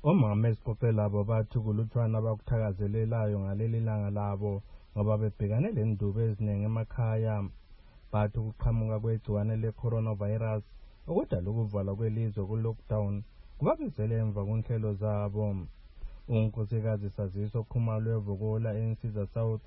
Omama esiqoqe labo bathi kuluthwana abakuthakazelelayo ngaleli langa labo ngoba bebhekane lendubo eziningi emakhaya. Bathi ukuqhamuka kwegciwane le-coronavirus okudala ukuvalwa kwelizwe ku-lockdown kubabizele emva kunhlelo zabo. Unkosikazi Saziso Khumalo weVokola eNsiza South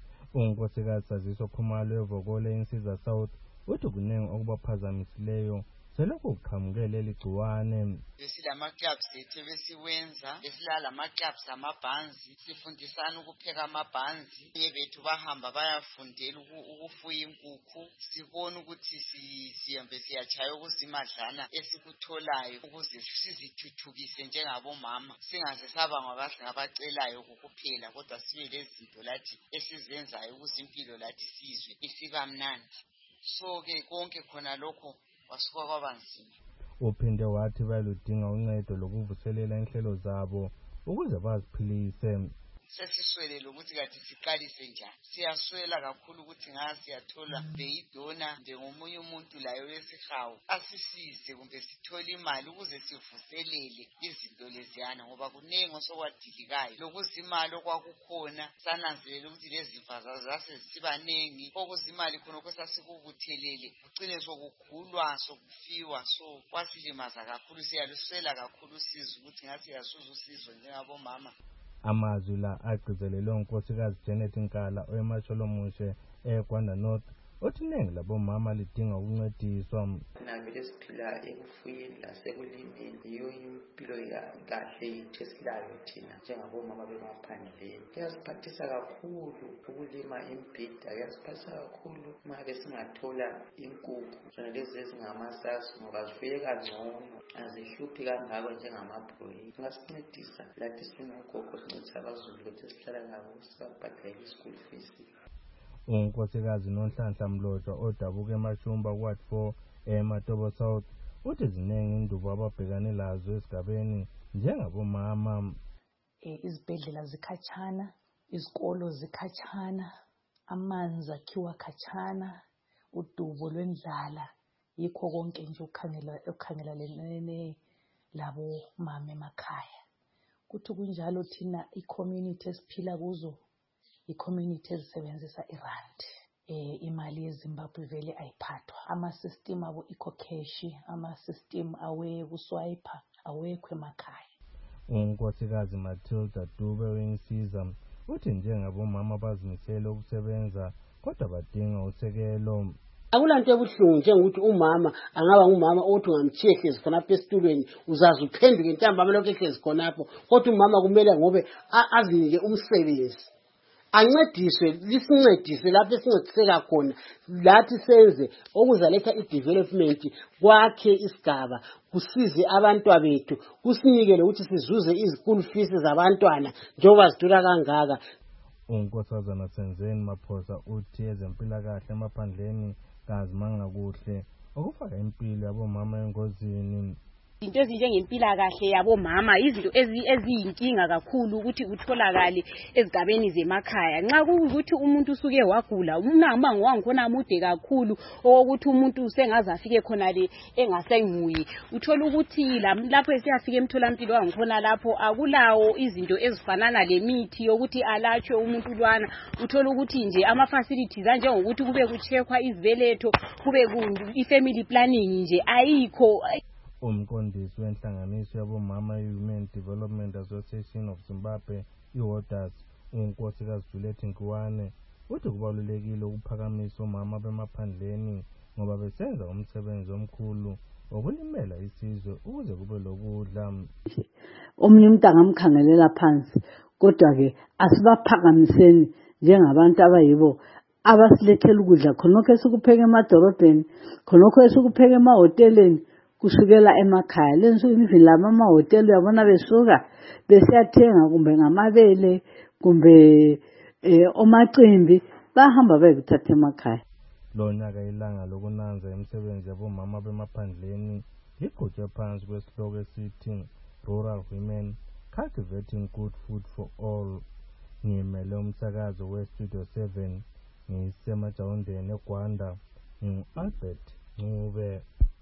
uthi kuningi okubaphazamisileyo selokhu kuqhamuke leli gciwane. Besilama-clubs ethu besiwenza, besilama-clubs amabhanzi, sifundisana ukupheka amabhanzi. Abanye bethu bahamba bayafundela ukufuya inkukhu. Sibona ukuthi siyambe siyatshaya okuzimadlana esikutholayo ukuze sizithuthukise njengabomama. Singaze saba ngabacelayo kuphela kodwa sibe lezinto lathi esizenzayo ukuze impilo lathi sizwe isiba mnandi. So-ke konke khona lokho wasuka kwabanzima. Uphinde wathi bayaludinga uncedo lokuvuselela inhlelo zabo ukuze baziphilise. Sesiswele ukuthi kathi siqalise njani. Siyaswela kakhulu ukuthi siyathola beyidona ngomunye umuntu layo wesihawu asisize kumbe sithole imali ukuze sivuselele izinto leziyana ngoba kuningi osokwadilikayo. Lokuzimali okwakukhona sananzelela ukuthi lezi mfaza zase zisibaningi okuzimali khona kwesasikubuthelele kugcine sokugulwa sokufiwa so kwasilimaza kakhulu. Siyaluswela kakhulu usizo ukuthi siyasuza usizo njengabomama. Amazwi la agcizelelwe unkosikazi Janet Nkala oyeMasholomushe eGwanda North uthi iningi labomama lidinga ukuncediswa. Navele siphila ekufuyeni lasekulimeni yiyo impilo kahle yethu esilayo thina njengabomama bemaphandleni. Kuyasiphathisa kakhulu ukulima imbhida, kuyasiphathisa kakhulu uma besingathola inkukhu zonalezi ezingamasasu ngoba zifuyeka ngcono azihluphi kangako njengamabroyi. Kungasincedisa lathi sinogogo sincedisa abazulu ukuthi sihlala nabo sibabhadalele i-school fees. Unkosikazi Nonhlanhla Mlotshwa odabuka eMashumba Ward 4 eMatobo South uthi ziningi indubo ababhekane lazo esigabeni njengabomama. Izibhedlela zikhatshana, izikolo zikhatshana, amanzi akhiwa khatshana, udubo lwendlala, yikho konke nje ukukhangelane labo mama emakhaya. Kuthi kunjalo thina i-community esiphila kuzo i-community ezisebenzisa irandi. Imali yeZimbabwe vele ayiphathwa. Ama-system abo eco-cash, ama-system awekuswiper awekho emakhaya. Unkosikazi Matilda Dube weNsiza uthi njengabomama bazimisele ukusebenza kodwa badinga usekelo. Akulanto ebuhlungu njengokuthi umama angaba ngumama othi ungamthiye hlezi khonapha esitulweni uzazi uphenduke intambama lokho ehlezi khonapho kodwa umama kumele ngobe azinike umsebenzi. Ancediswe lisincedise lapho esincediseka khona lathi senze okuzaletha i-development kwakhe isigaba kusize abantwana bethu kusinikele ukuthi sizuze izikulu fees zabantwana njengoba zidura kangaka. Unkosazana Senzeni Maphosa uthi ezempilakahle emaphandleni kazimanga kuhle okufaka impilo yabomama engozini. Into ezinjengempilakahle yabomama izinto eziyinkinga kakhulu ukuthi kutholakale ezigabeni zemakhaya. Nxa kuwukuthi umuntu usuke wagula umango wangikhona mude kakhulu okokuthi umuntu usengaze afike khona le engasenguye. Uthola ukuthi lapho esiyafika emtholampilo wangikhona lapho akulawo izinto ezifanana lemithi yokuthi alatshwe umuntu lwana. Uthola ukuthi nje ama-facilities anjengokuthi kube kucheckwa izibeletho kube i-family planning nje ayikho. Umqondisi wenhlanganiso yabomama i-Women Development Association of Zimbabwe i-WODAS unkosikazi Juliet Nkuwane uthi kubalulekile ukuphakamisa omama bemaphandleni ngoba besenza umsebenzi omkhulu wokulimela isizwe ukuze kube lokudla. Omunye umuntu angamkhangelela phansi kodwa-ke asibaphakamiseni njengabantu abayibo abasilethela ukudla khonokho esikupheka emadolobheni khonokho esikupheka emahoteleni kusukela emakhaya. Lensuku lama amahotela uyabona besuka besiyathenga kumbe ngamabele kumbe omacimbi bahamba bayekuthatha emakhaya. Lo nyaka ilanga lokunanza imisebenzi yabomama bemaphandleni liqhutshwe phansi kwesihloko esithi Rural Women Cultivating Good Food for All. Ngimele umsakazo weStudio 7 ngisemajawundeni eGwanda. Albert Ncube.